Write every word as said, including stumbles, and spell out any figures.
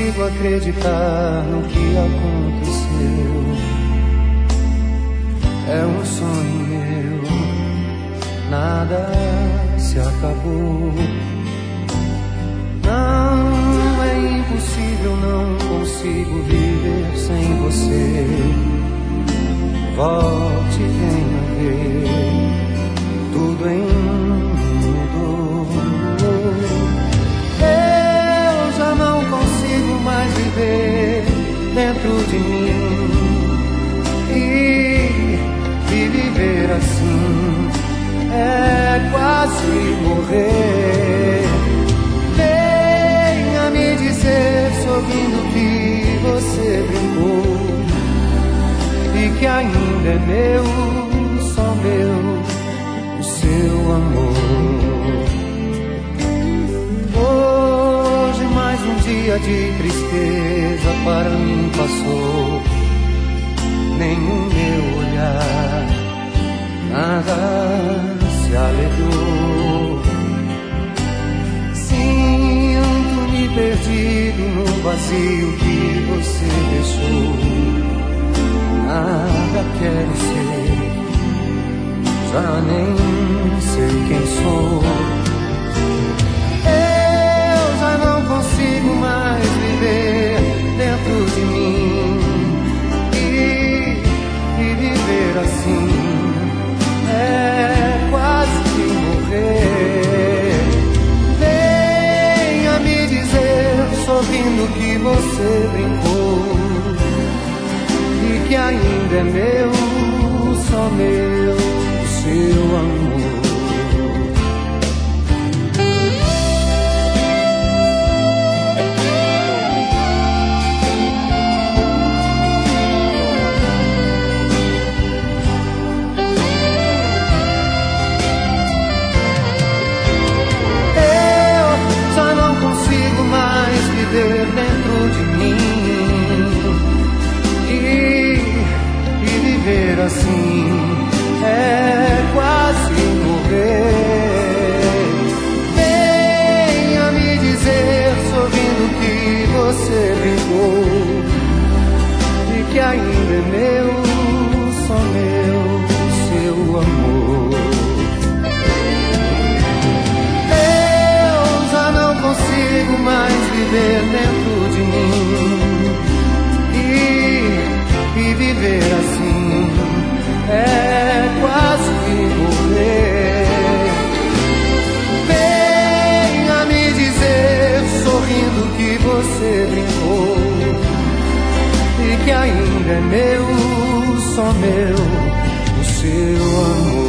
consigo acreditar no que aconteceu. É um sonho meu, nada se acabou. Não é impossível, não consigo viver sem você. Volte e venha ver, tudo em mim mudou. Eu já não consigo mais viver dentro de mim, e, e viver assim é quase morrer. Venha me dizer, sorrindo, que você brincou e que ainda é meu, só meu, o seu amor. Hoje mais um dia de tristeza para mim passou. Nenhum meu olhar, nada se alegrou. Sinto-me perdido no vazio que você deixou. Nada quero ser, já nem sei quem sou. Eu já não consigo mais viver dentro de mim, e, e viver assim é quase que morrer. Venha me dizer, sorrindo, que você brincou e que ainda é meu, só meu, o seu amor. Eu já não consigo mais viver dentro de mim, viver assim é quase morrer. Venha me dizer, sorrindo, que você brincou e que ainda é meu, só meu, seu amor. Eu já não consigo mais viver dentro de mim, e, e viver assim é quase morrer. Venha me dizer, sorrindo, que você brincou e que ainda é meu, só meu, o seu amor.